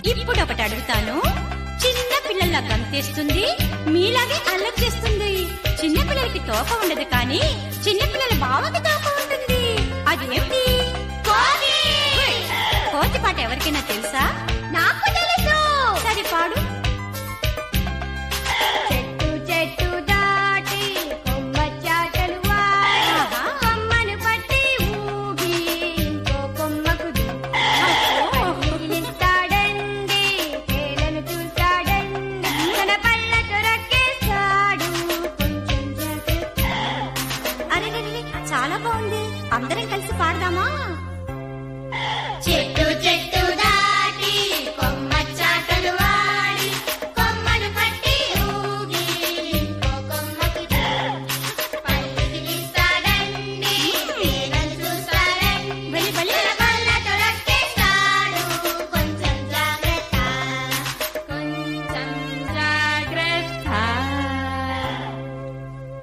ఇప్పుడు ఒకటి అడుగుతాను. చిన్న పిల్లల గంతేస్తుంది, మీలాగే అల్లరి చేస్తుంది. చిన్న పిల్లలకి తోక ఉండదు, కానీ చిన్న పిల్లల బావకి తోక ఉంటుంది. అదేమిటి? కోతి పాట ఎవరికైనా తెలుసా?